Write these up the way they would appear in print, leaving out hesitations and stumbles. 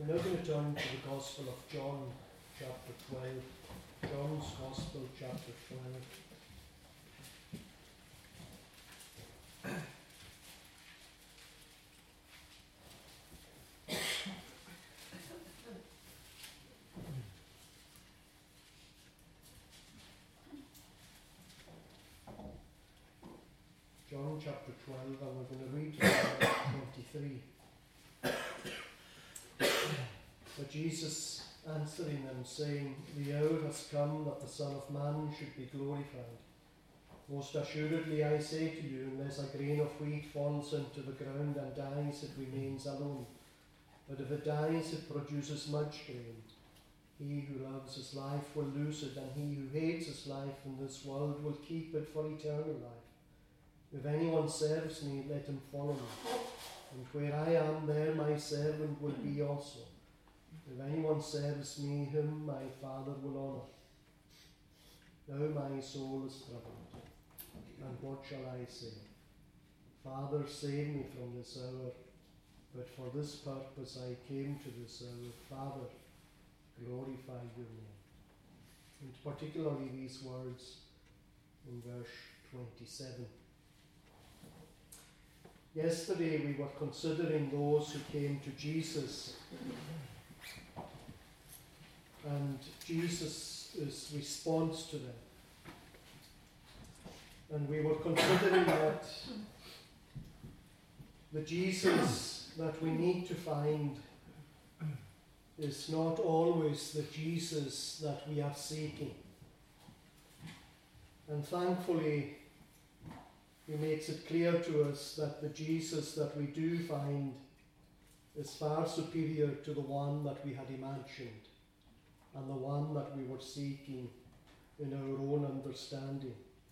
We're now going to turn to the Gospel of John, chapter 12. John's Gospel, chapter 12. John chapter 12, and we're going to read verse 23. But Jesus answering them, saying, The hour has come that the Son of Man should be glorified. Most assuredly I say to you, unless a grain of wheat falls into the ground and dies, it remains alone. But if it dies, it produces much grain. He who loves his life will lose it, and he who hates his life in this world will keep it for eternal life. If anyone serves me, let him follow me. And where I am, there my servant will be also. If anyone serves me, him my Father will honour. Now my soul is troubled, and what shall I say? Father, save me from this hour. But for this purpose I came to this hour. Father, glorify your name. And particularly these words in verse 27. Yesterday we were considering those who came to Jesus and Jesus' response to them. And we were considering that the Jesus that we need to find is not always the Jesus that we are seeking. And thankfully, he makes it clear to us that the Jesus that we do find is far superior to the one that we had imagined and the one that we were seeking in our own understanding.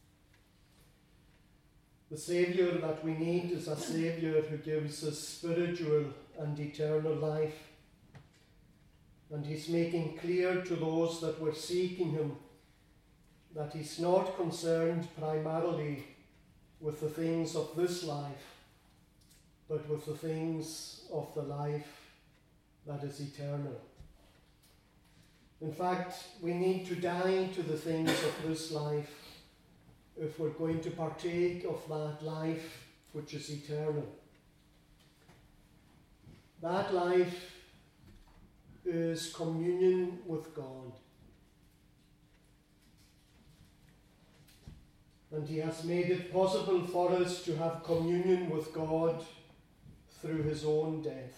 The Saviour that we need is a Saviour who gives us spiritual and eternal life. And he's making clear to those that were seeking him that he's not concerned primarily with the things of this life, but with the things of the life that is eternal. In fact, we need to die to the things of this life if we're going to partake of that life which is eternal. That life is communion with God. And he has made it possible for us to have communion with God through his own death.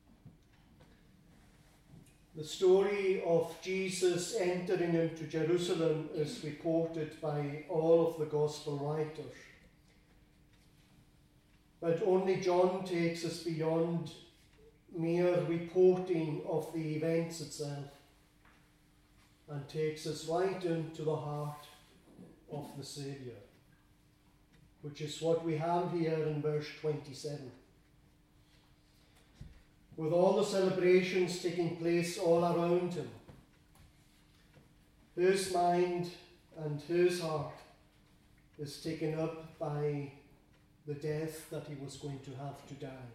The story of Jesus entering into Jerusalem is reported by all of the gospel writers. But only John takes us beyond mere reporting of the events itself and takes us right into the heart of the Saviour, which is what we have here in verse 27. With all the celebrations taking place all around him, his mind and his heart is taken up by the death that he was going to have to die.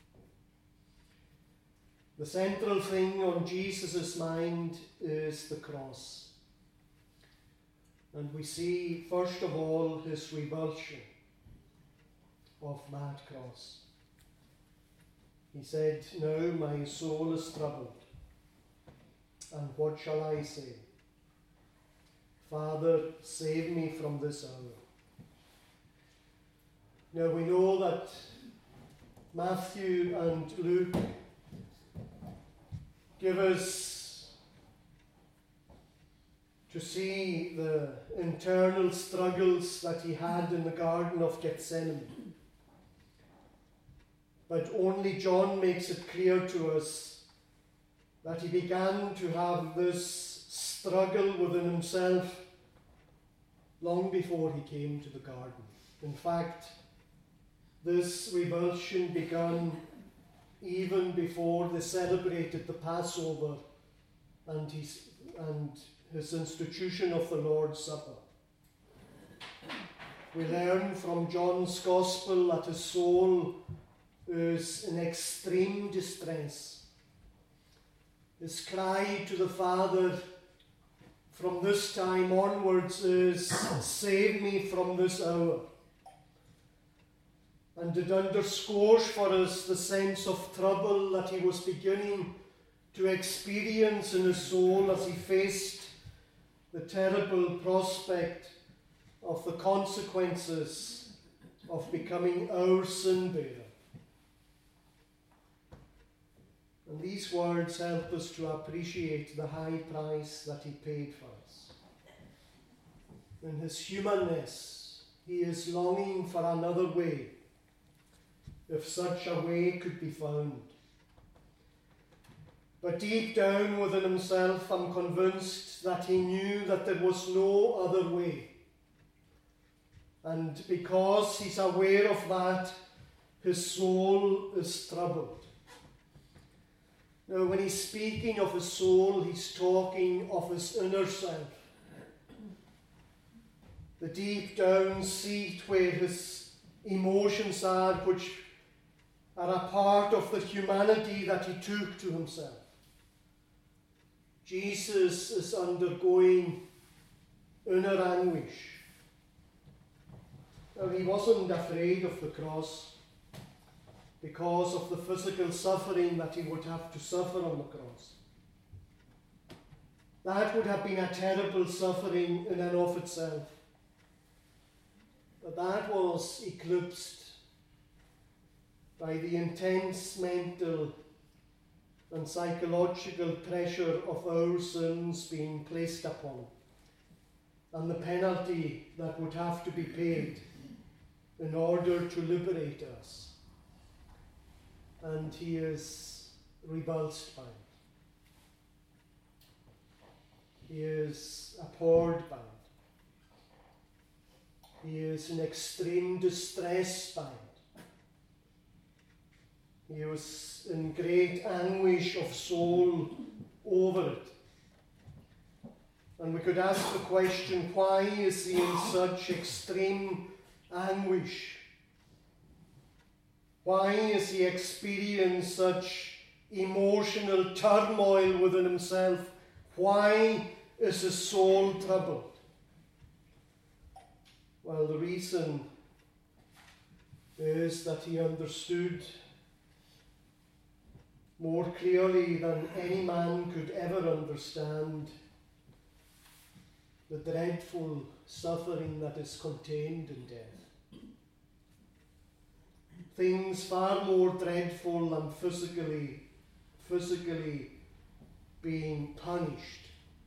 The central thing on Jesus' mind is the cross. And we see, first of all, his revulsion of that cross. He said, Now my soul is troubled, and what shall I say? Father, save me from this hour. Now we know that Matthew and Luke give us to see the internal struggles that he had in the Garden of Gethsemane. But only John makes it clear to us that he began to have this struggle within himself long before he came to the garden. In fact, this revulsion began even before they celebrated the Passover and his institution of the Lord's Supper. We learn from John's Gospel that his soul is in extreme distress His cry to the Father from this time onwards is, "Save me from this hour." And it underscores for us the sense of trouble that he was beginning to experience in his soul as he faced the terrible prospect of the consequences of becoming our sin bearer. And these words help us to appreciate the high price that he paid for us. In his humanness, he is longing for another way, if such a way could be found. But deep down within himself, I'm convinced that he knew that there was no other way. And because he's aware of that, his soul is troubled. Now, when he's speaking of his soul, he's talking of his inner self. The deep down seat where his emotions are, which are a part of the humanity that he took to himself. Jesus is undergoing inner anguish. Now, he wasn't afraid of the cross because of the physical suffering that he would have to suffer on the cross. That would have been a terrible suffering in and of itself. But that was eclipsed by the intense mental and psychological pressure of our sins being placed upon him, and the penalty that would have to be paid in order to liberate us. And he is repulsed by it. He is abhorred by it. He is in extreme distress by it. He was in great anguish of soul over it. And we could ask the question, why is he in such extreme anguish? Why is he experiencing such emotional turmoil within himself? Why is his soul troubled? Well, the reason is that he understood more clearly than any man could ever understand the dreadful suffering that is contained in death. Things far more dreadful than physically being punished.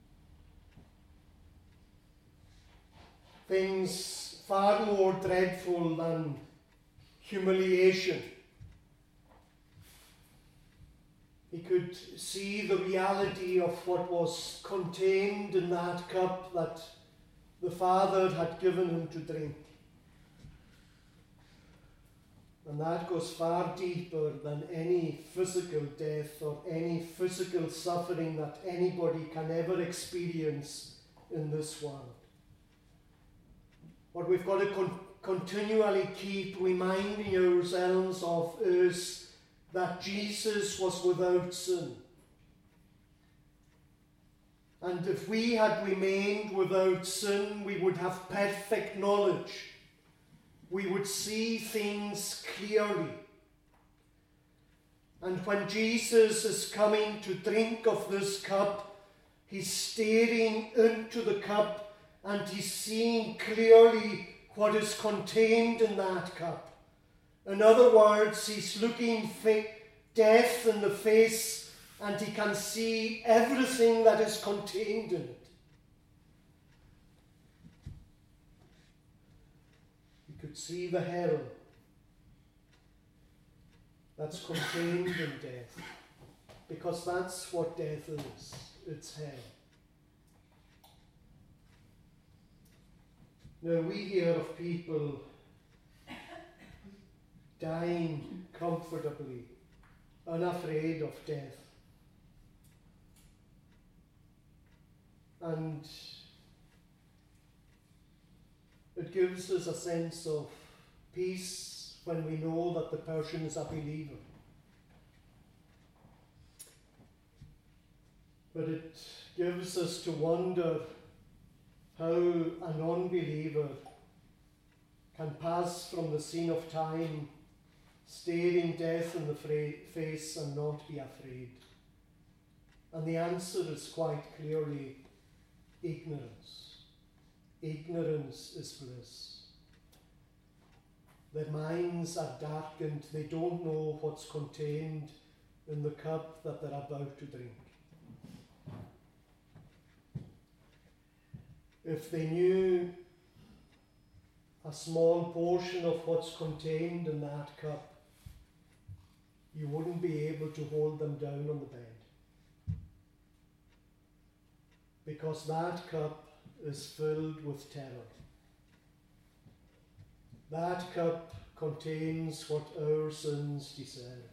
Things far more dreadful than humiliation. He could see the reality of what was contained in that cup that the Father had given him to drink. And that goes far deeper than any physical death or any physical suffering that anybody can ever experience in this world. What we've got to continually keep reminding ourselves of is that Jesus was without sin. And if we had remained without sin, we would have perfect knowledge. We would see things clearly. And when Jesus is coming to drink of this cup, he's staring into the cup and he's seeing clearly what is contained in that cup. In other words, he's looking death in the face and he can see everything that is contained in it. He could see the hell that's contained in death, because that's what death is. It's hell. Now we hear of people dying comfortably, unafraid of death. And it gives us a sense of peace when we know that the person is a believer. But it gives us to wonder how an unbeliever can pass from the scene of time, staring death in the face and not be afraid. And the answer is quite clearly ignorance. Ignorance is bliss. Their minds are darkened. They don't know what's contained in the cup that they're about to drink. If they knew a small portion of what's contained in that cup, you wouldn't be able to hold them down on the bed. Because that cup is filled with terror. That cup contains what our sins deserve.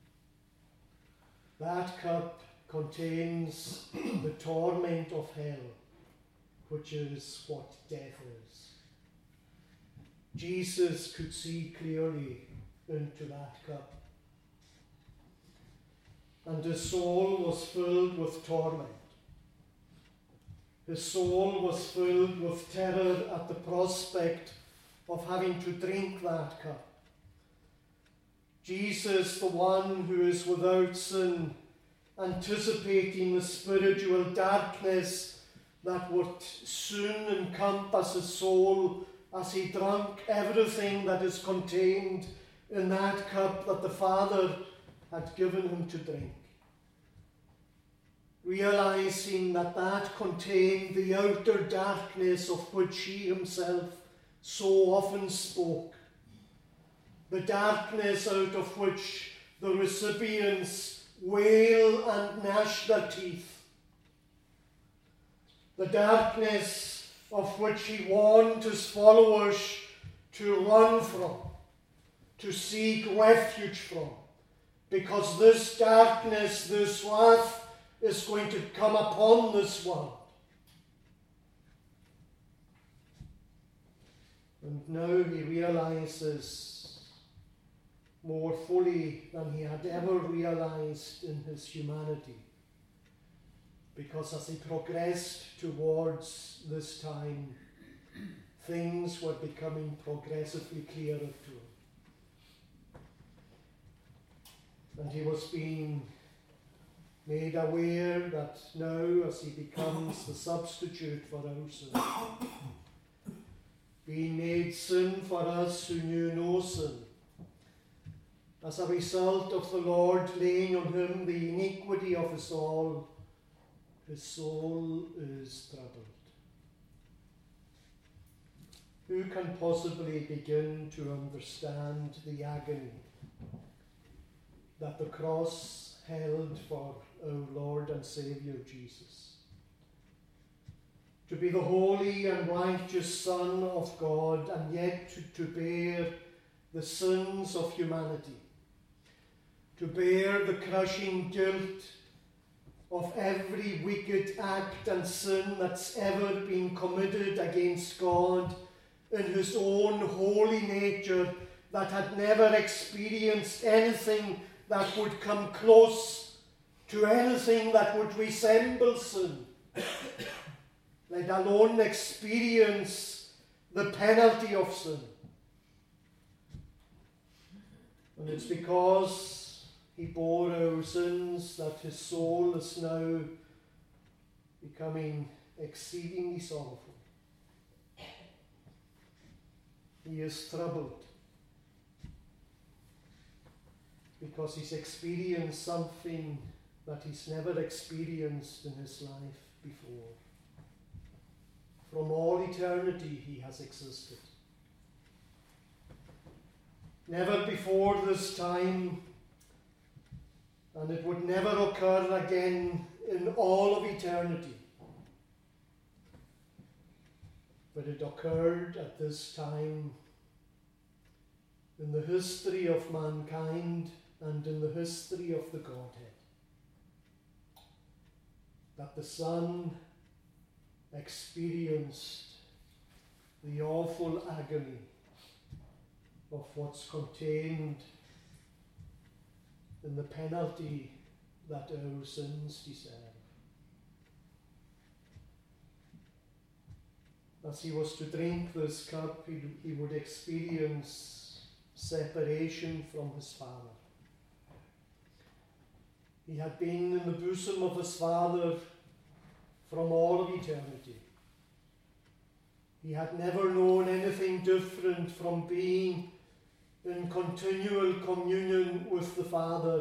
That cup contains the torment of hell, which is what death is. Jesus could see clearly into that cup. And his soul was filled with torment. His soul was filled with terror at the prospect of having to drink that cup. Jesus, the one who is without sin, anticipating the spiritual darkness that would soon encompass his soul as he drank everything that is contained in that cup that the Father had given him to drink. Realizing that that contained the outer darkness of which he himself so often spoke, the darkness out of which the recipients wail and gnash their teeth, the darkness of which he warned his followers to run from, to seek refuge from, because this darkness, this wrath, is going to come upon this world. And now he realizes more fully than he had ever realized in his humanity, because as he progressed towards this time, things were becoming progressively clearer to him. And he was being made aware that now, as he becomes the substitute for our sin, being made sin for us who knew no sin, as a result of the Lord laying on him the iniquity of us all, his soul is troubled. Who can possibly begin to understand the agony that the cross held for our Lord and Saviour Jesus? To be the holy and righteous Son of God, and yet to bear the sins of humanity, to bear the crushing guilt of every wicked act and sin that's ever been committed against God in his own holy nature, that had never experienced anything that would come close to anything that would resemble sin, let alone experience the penalty of sin. And it's because he bore our sins that his soul is now becoming exceedingly sorrowful. He is troubled because he's experienced something that he's never experienced in his life before. From all eternity he has existed. Never before this time, and it would never occur again in all of eternity. But it occurred at this time in the history of mankind and in the history of the Godhead, that the Son experienced the awful agony of what's contained in the penalty that our sins deserve. As he was to drink this cup, he would experience separation from his Father. He had been in the bosom of his Father from all of eternity. He had never known anything different from being in continual communion with the Father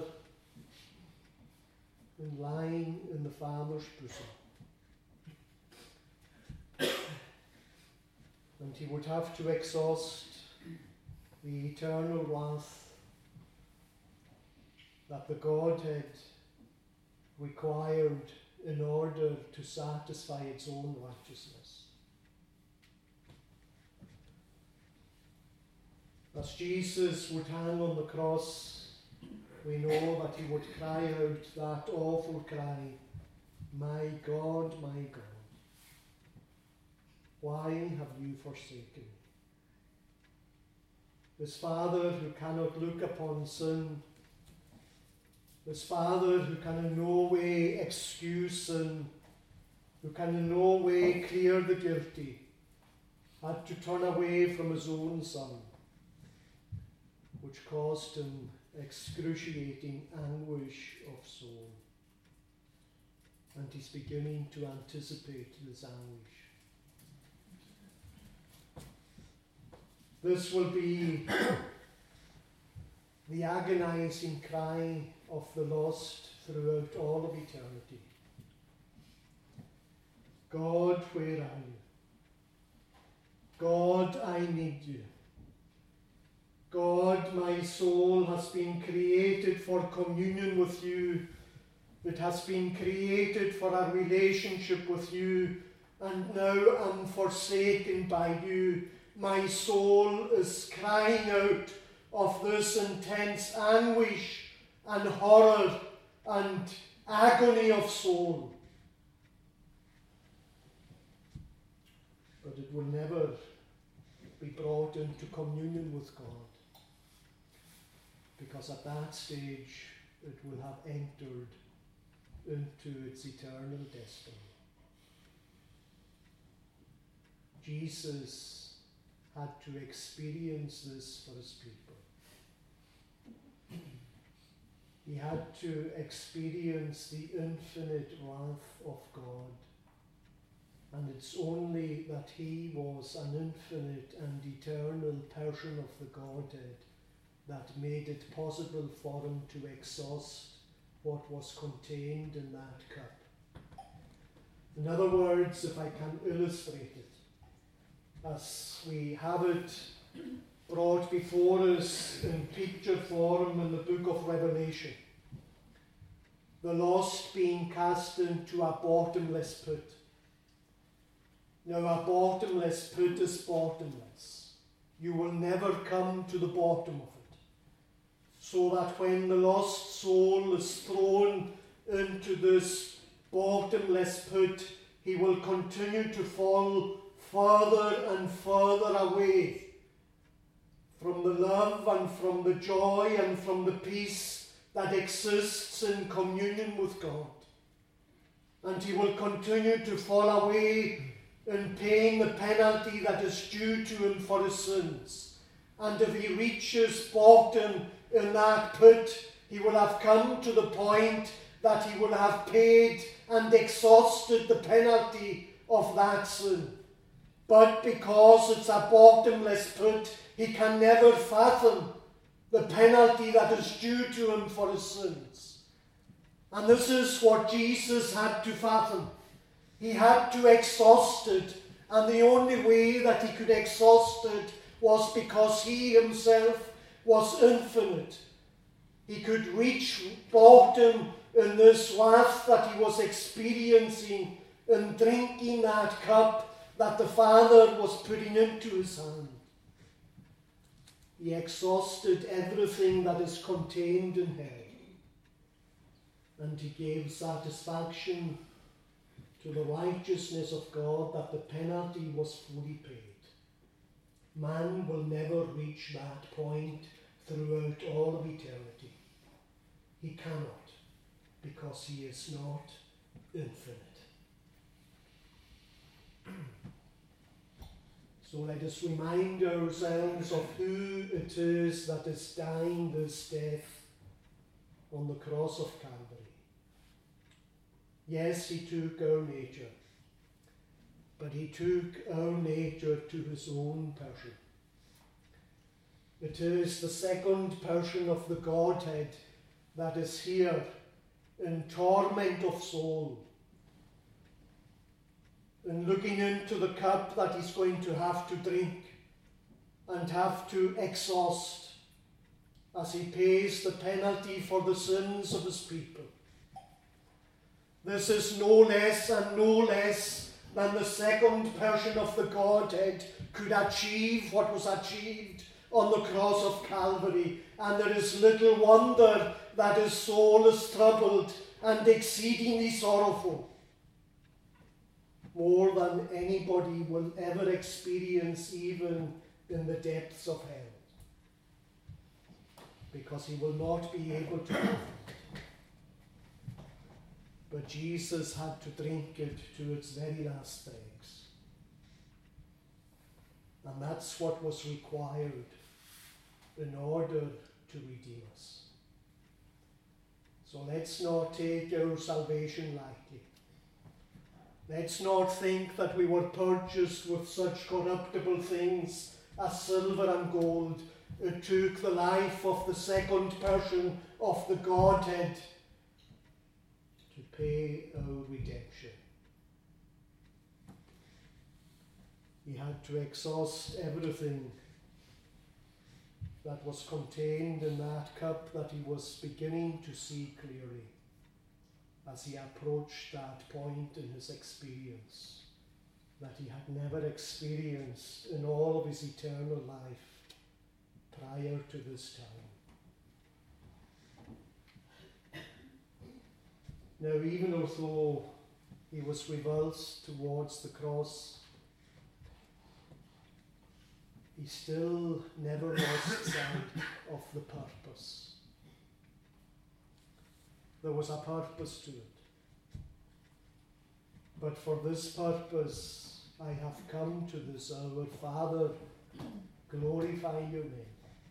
and lying in the Father's bosom. And he would have to exhaust the eternal wrath that the Godhead required in order to satisfy its own righteousness. As Jesus would hang on the cross, we know that he would cry out that awful cry, my God, why have you forsaken me? His Father who cannot look upon sin, his Father who can in no way excuse sin, who can in no way clear the guilty, had to turn away from his own Son, which caused him excruciating anguish of soul. And he's beginning to anticipate this anguish. This will be the agonizing cry of the lost throughout all of eternity. God, where are you? God, I need you. God, my soul has been created for communion with you. It has been created for a relationship with you, and now I'm forsaken by you. My soul is crying out of this intense anguish and horror and agony of soul. But it will never be brought into communion with God, because at that stage it will have entered into its eternal destiny. Jesus had to experience this for his people. He had to experience the infinite wrath of God. And it's only that he was an infinite and eternal person of the Godhead that made it possible for him to exhaust what was contained in that cup. In other words, if I can illustrate it, as we have it brought before us in picture form in the book of Revelation, the lost being cast into a bottomless pit. Now, a bottomless pit is bottomless. You will never come to the bottom of it. So that when the lost soul is thrown into this bottomless pit, he will continue to fall further and further away from the love and from the joy and from the peace that exists in communion with God. And he will continue to fall away in paying the penalty that is due to him for his sins. And if he reaches bottom in that pit, he will have come to the point that he will have paid and exhausted the penalty of that sin. But because it's a bottomless pit, he can never fathom the penalty that is due to him for his sins. And this is what Jesus had to fathom. He had to exhaust it, and the only way that he could exhaust it was because he himself was infinite. He could reach bottom in this wrath that he was experiencing in drinking that cup that the Father was putting into his hand. He exhausted everything that is contained in hell, and he gave satisfaction to the righteousness of God that the penalty was fully paid. Man will never reach that point throughout all of eternity. He cannot, because he is not infinite. So let us remind ourselves of who it is that is dying this death on the cross of Calvary. Yes, he took our nature, but he took our nature to his own person. It is the second person of the Godhead that is here in torment of soul, and looking into the cup that he's going to have to drink and have to exhaust as he pays the penalty for the sins of his people. This is no less and no less than the second person of the Godhead could achieve what was achieved on the cross of Calvary, and there is little wonder that his soul is troubled and exceedingly sorrowful, more than anybody will ever experience even in the depths of hell, because he will not be able to drink it. But Jesus had to drink it to its very last dregs. And that's what was required in order to redeem us. So let's not take our salvation lightly. Let's not think that we were purchased with such corruptible things as silver and gold. It took the life of the second person of the Godhead to pay our redemption. He had to exhaust everything that was contained in that cup that he was beginning to see clearly as he approached that point in his experience that he had never experienced in all of his eternal life prior to this time. Now, even although he was revulsed towards the cross, he still never lost sight of the purpose. There was a purpose to it. But for this purpose I have come to this hour. Father, glorify your name.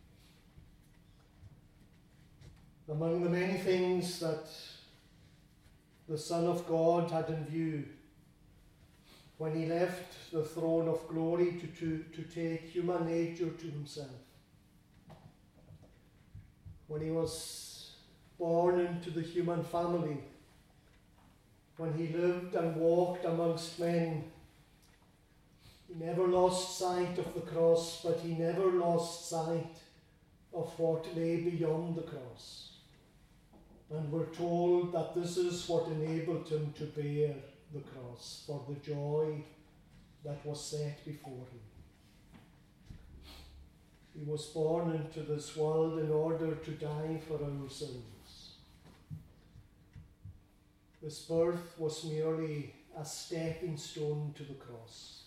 Among the many things that the Son of God had in view when he left the throne of glory to take human nature to himself, when he was born into the human family, when he lived and walked amongst men, he never lost sight of the cross, but he never lost sight of what lay beyond the cross. And we're told that this is what enabled him to bear the cross, for the joy that was set before him. He was born into this world in order to die for our sins. His birth was merely a stepping stone to the cross.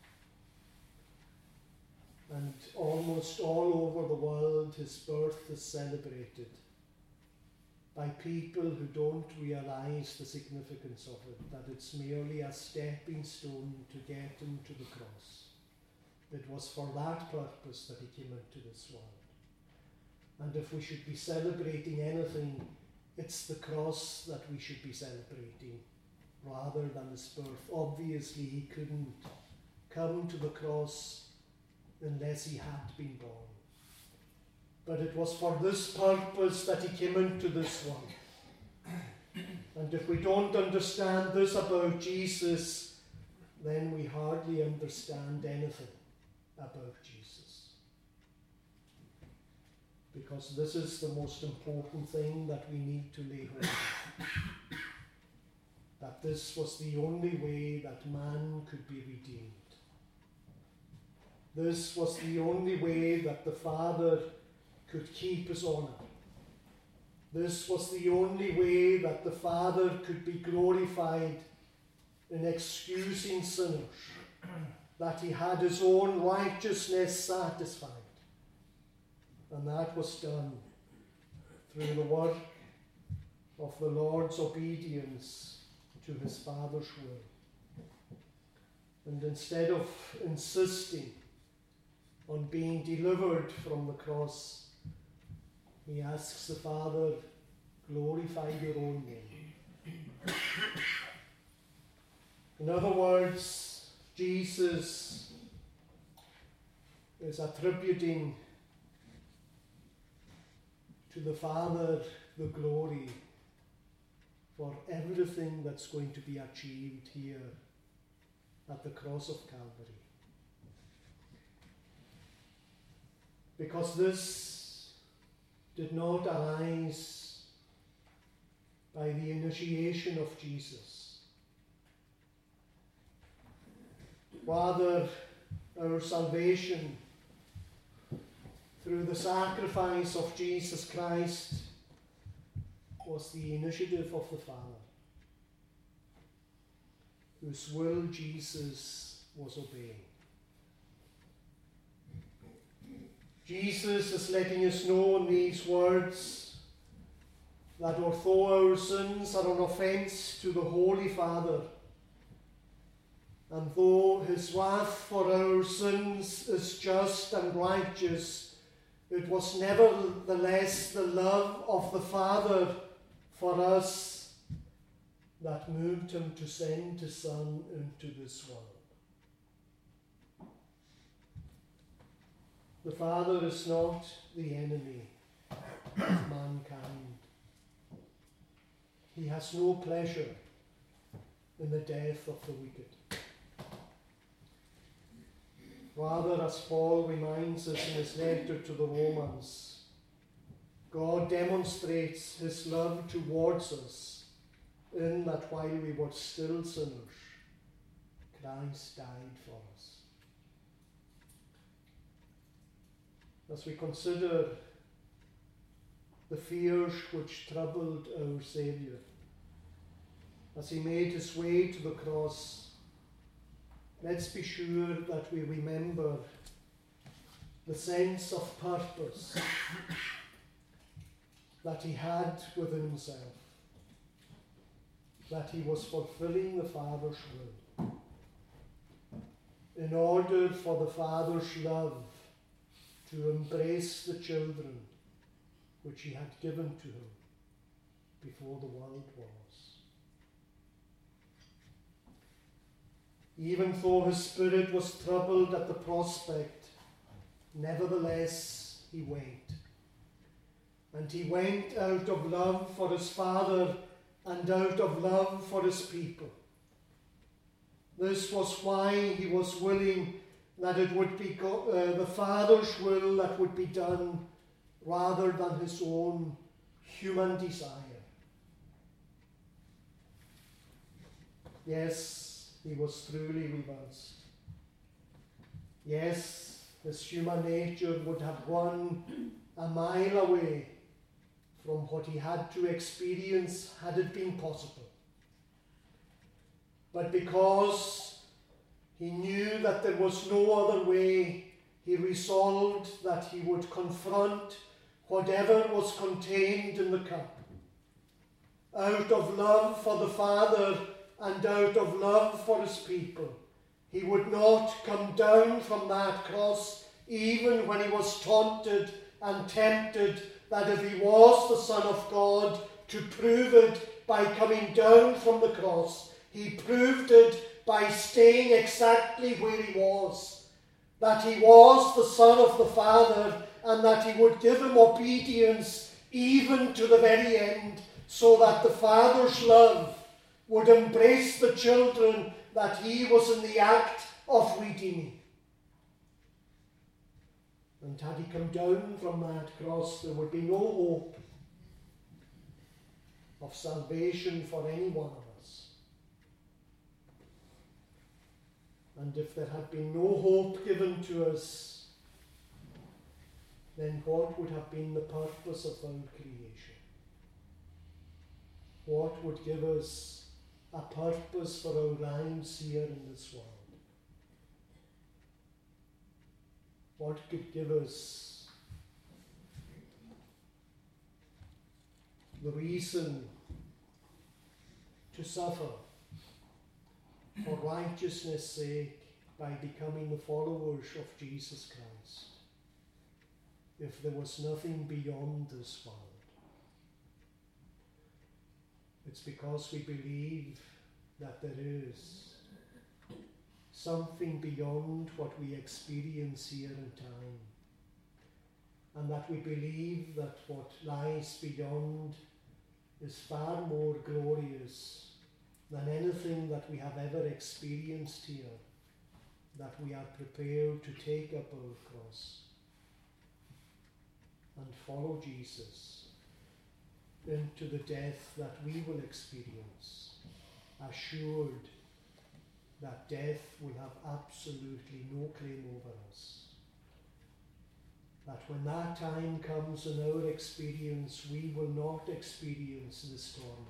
And almost all over the world his birth is celebrated by people who don't realize the significance of it, that it's merely a stepping stone to get him to the cross. It was for that purpose that he came into this world. And if we should be celebrating anything, it's the cross that we should be celebrating rather than his birth. Obviously, he couldn't come to the cross unless he had been born. But it was for this purpose that he came into this world. And if we don't understand this about Jesus, then we hardly understand anything about Jesus. Because this is the most important thing that we need to lay hold of. That this was the only way that man could be redeemed. This was the only way that the Father could keep his honour. This was the only way that the Father could be glorified in excusing sinners, that he had his own righteousness satisfied. And that was done through the work of the Lord's obedience to his Father's will. And instead of insisting on being delivered from the cross, he asks the Father, glorify your own name. In other words, Jesus is attributing to the Father the glory for everything that's going to be achieved here at the cross of Calvary. Because this did not arise by the initiation of Jesus. Rather, our salvation through the sacrifice of Jesus Christ was the initiative of the Father, whose will Jesus was obeying. Jesus is letting us know in these words that although our sins are an offence to the Holy Father, and though his wrath for our sins is just and righteous, it was nevertheless the love of the Father for us that moved him to send his Son into this world. The Father is not the enemy of mankind. He has no pleasure in the death of the wicked. Rather, as Paul reminds us in his letter to the Romans, God demonstrates his love towards us in that while we were still sinners, Christ died for us. As we consider the fears which troubled our Saviour, as he made his way to the cross, let's be sure that we remember the sense of purpose that he had within himself, that he was fulfilling the Father's will, in order for the Father's love to embrace the children which he had given to him before the world was. Even though his spirit was troubled at the prospect, nevertheless he went. And he went out of love for his Father and out of love for his people. This was why he was willing that it would be the Father's will that would be done rather than his own human desire. Yes, he was truly revulsed. Yes, his human nature would have run a mile away from what he had to experience had it been possible. But because he knew that there was no other way, he resolved that he would confront whatever was contained in the cup. Out of love for the Father and out of love for his people, he would not come down from that cross, even when he was taunted and tempted that if he was the Son of God, to prove it by coming down from the cross. He proved it by staying exactly where he was, that he was the Son of the Father and that he would give him obedience even to the very end, so that the Father's love would embrace the children that he was in the act of redeeming. And had he come down from that cross, there would be no hope of salvation for any one of us. And if there had been no hope given to us, then what would have been the purpose of our creation? What would give us a purpose for our lives here in this world? What could give us the reason to suffer for righteousness' sake by becoming the followers of Jesus Christ if there was nothing beyond this world? It's because we believe that there is something beyond what we experience here in time, and that we believe that what lies beyond is far more glorious than anything that we have ever experienced here, that we are prepared to take up our cross and follow Jesus into the death that we will experience, assured that death will have absolutely no claim over us. That when that time comes in our experience, we will not experience this torment.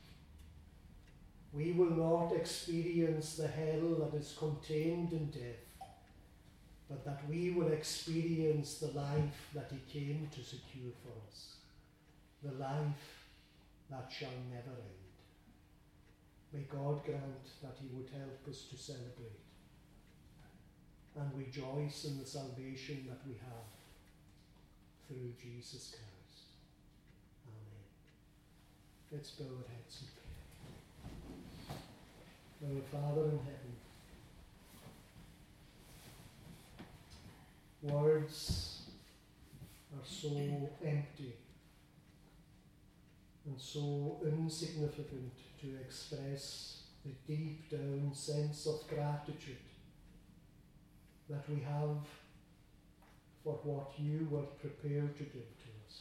We will not experience the hell that is contained in death, but that we will experience the life that he came to secure for us, the life that shall never end. May God grant that he would help us to celebrate and rejoice in the salvation that we have through Jesus Christ. Amen. Let's bow our heads and pray. Our Father in heaven, words are so empty and so insignificant to express the deep down sense of gratitude that we have for what you were prepared to give to us.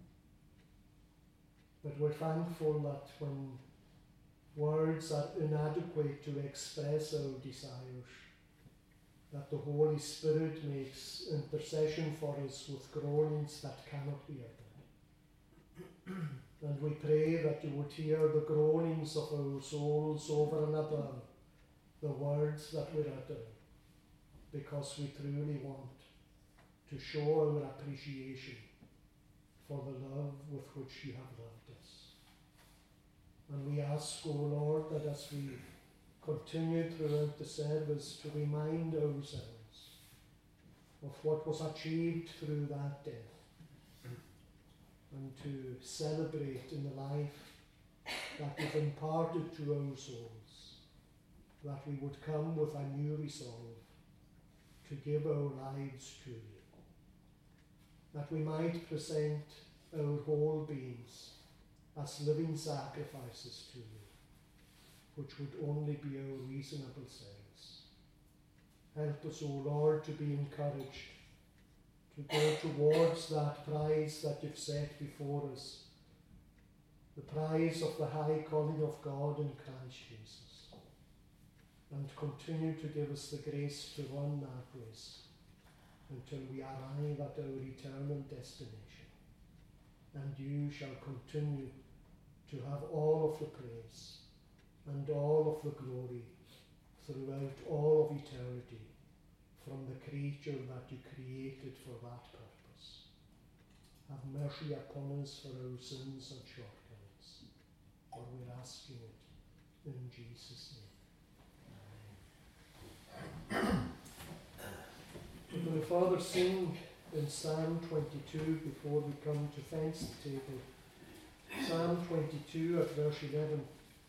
But we're thankful that when words are inadequate to express our desires, that the Holy Spirit makes intercession for us with groanings that cannot be uttered. And we pray that you would hear the groanings of our souls over and above the words that we're uttering, because we truly want to show our appreciation for the love with which you have loved us. And we ask, O Lord, that as we continue throughout the service to remind ourselves of what was achieved through that death, and to celebrate in the life that you've imparted to our souls, that we would come with a new resolve to give our lives to you, that we might present our whole beings as living sacrifices to you, which would only be our reasonable service. Help us, O Lord, to be encouraged to go towards that prize that you've set before us, the prize of the high calling of God in Christ Jesus, and continue to give us the grace to run that race until we arrive at our eternal destination. And you shall continue to have all of the praise and all of the glory throughout all of eternity, from the creature that you created for that purpose. Have mercy upon us for our sins and shortcomings, for we're asking it in Jesus' name. Amen. We're going to further sing in Psalm 22 before we come to fence the table. Psalm 22 at verse 11.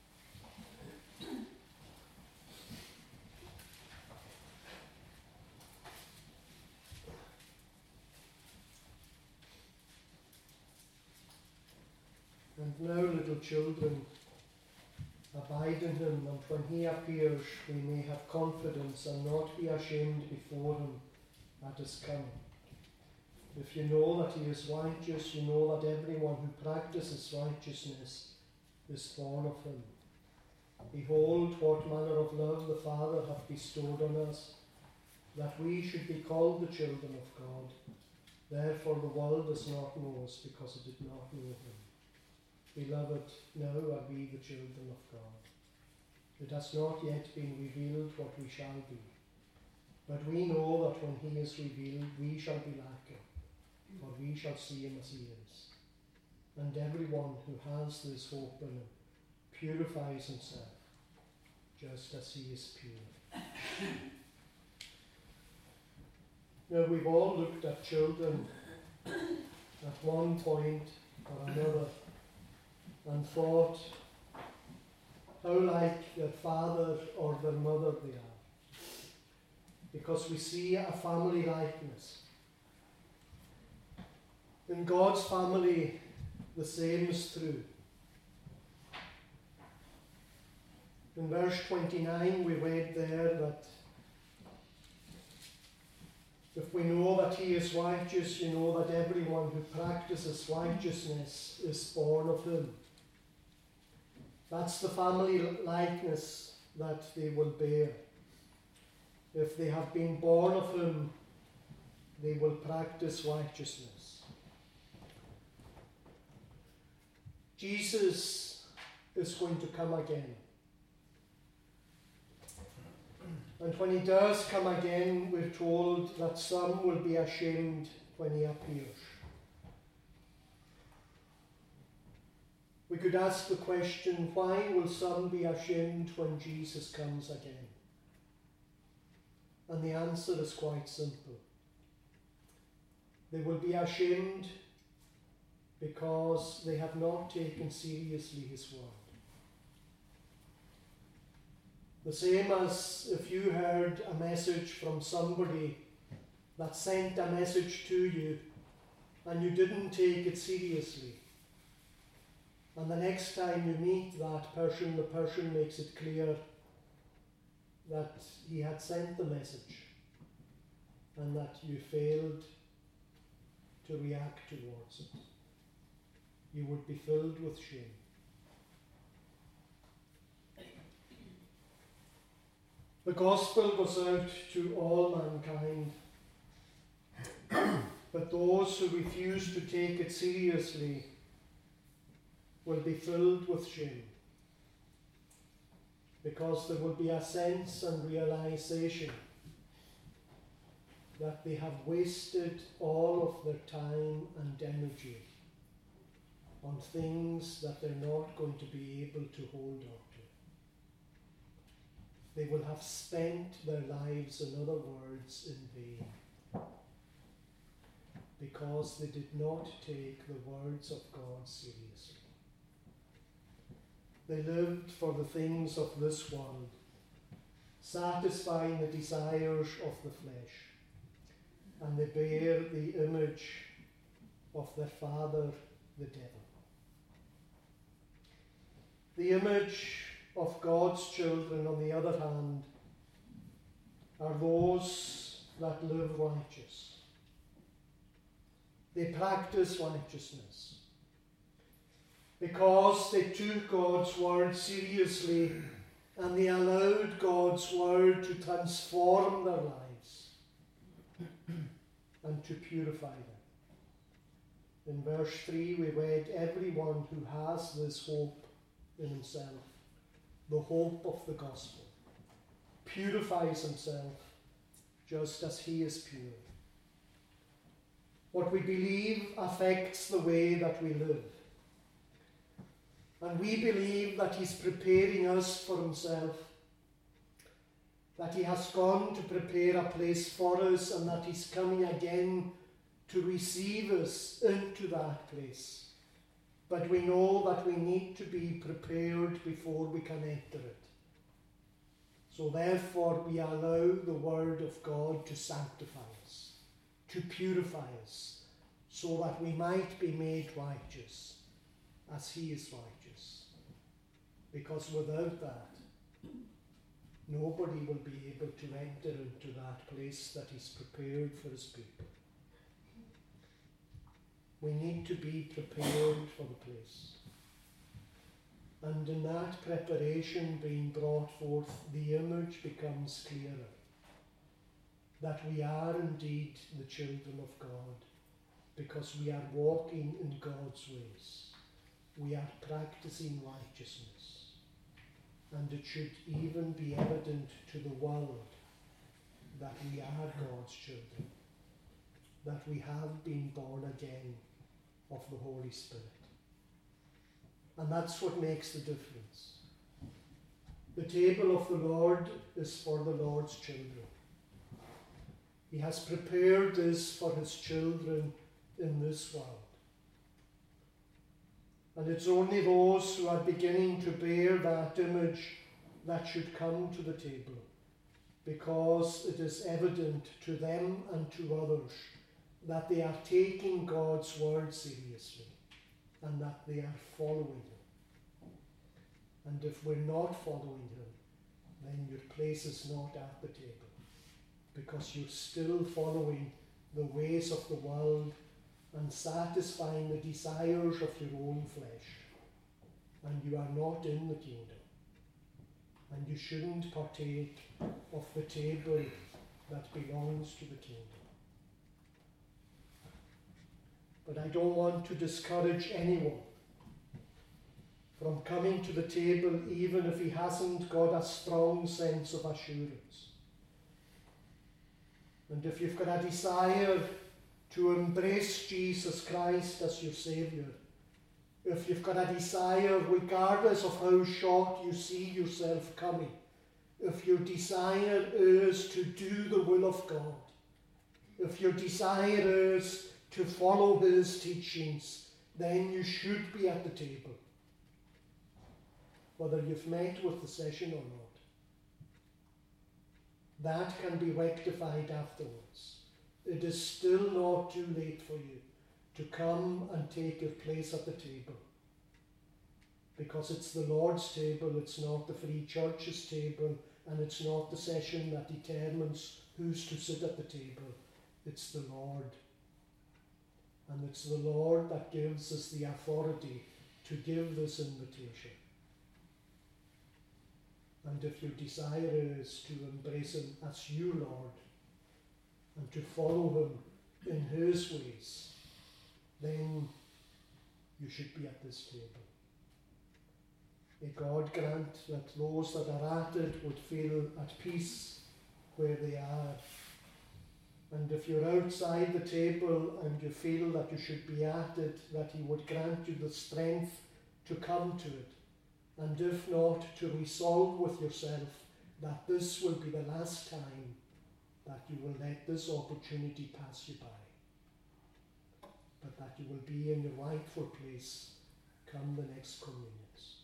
And now, little children, abide in him, and when he appears, we may have confidence and not be ashamed before him at his coming. If you know that he is righteous, you know that everyone who practices righteousness is born of him. Behold, what manner of love the Father hath bestowed on us, that we should be called the children of God. Therefore the world does not know us, because it did not know him. Beloved, now are we the children of God. It has not yet been revealed what we shall be. But we know that when he is revealed, we shall be like him, for we shall see him as he is. And everyone who has this hope in him purifies himself, just as he is pure. Now, we've all looked at children at one point or another and thought how like their father or their mother they are, because we see a family likeness. In God's family, the same is true. In verse 29, we read there that if we know that he is righteous, you know that everyone who practices righteousness is born of him. That's the family likeness that they will bear. If they have been born of him, they will practice righteousness. Jesus is going to come again. And when he does come again, we're told that some will be ashamed when he appears. We could ask the question, why will some be ashamed when Jesus comes again? And the answer is quite simple. They will be ashamed because they have not taken seriously his word. The same as if you heard a message from somebody that sent a message to you and you didn't take it seriously. And the next time you meet that person, the person makes it clear that he had sent the message and that you failed to react towards it. You would be filled with shame. The gospel goes out to all mankind, but those who refuse to take it seriously will be filled with shame, because there will be a sense and realization that they have wasted all of their time and energy on things that they're not going to be able to hold on to. They will have spent their lives, in other words, in vain, because they did not take the words of God seriously. They lived for the things of this world, satisfying the desires of the flesh, and they bear the image of their father, the devil. The image of God's children, on the other hand, are those that live righteous. They practice righteousness because they took God's word seriously and they allowed God's word to transform their lives and to purify them. In verse 3 we read, everyone who has this hope in himself, the hope of the gospel, purifies himself just as he is pure. What we believe affects the way that we live. And we believe that he's preparing us for himself, that he has gone to prepare a place for us, and that he's coming again to receive us into that place. But we know that we need to be prepared before we can enter it. So therefore we allow the word of God to sanctify us, to purify us, so that we might be made righteous as he is righteous. Because without that, nobody will be able to enter into that place that he's prepared for his people. We need to be prepared for the place. And in that preparation being brought forth, the image becomes clearer. That we are indeed the children of God, because we are walking in God's ways. We are practicing righteousness. And it should even be evident to the world that we are God's children, that we have been born again of the Holy Spirit. And that's what makes the difference. The table of the Lord is for the Lord's children. He has prepared this for his children in this world. And it's only those who are beginning to bear that image that should come to the table, because it is evident to them and to others that they are taking God's word seriously and that they are following him. And if we're not following him, then your place is not at the table, because you're still following the ways of the world and satisfying the desires of your own flesh. And you are not in the kingdom. And you shouldn't partake of the table that belongs to the kingdom. But I don't want to discourage anyone from coming to the table, even if he hasn't got a strong sense of assurance. And if you've got a desire to embrace Jesus Christ as your Saviour, if you've got a desire, regardless of how short you see yourself coming, if your desire is to do the will of God, if your desire is to follow his teachings, then you should be at the table, whether you've met with the session or not. That can be rectified afterwards. It is still not too late for you to come and take your place at the table, because it's the Lord's table, it's not the Free Church's table, and it's not the session that determines who's to sit at the table. It's the Lord. And it's the Lord that gives us the authority to give this invitation. And if your desire is to embrace him as your Lord and to follow him in his ways, then you should be at this table. May God grant that those that are at it would feel at peace where they are. And if you're outside the table and you feel that you should be at it, that he would grant you the strength to come to it. And if not, to resolve with yourself that this will be the last time that you will let this opportunity pass you by, but that you will be in your rightful place come the next communions.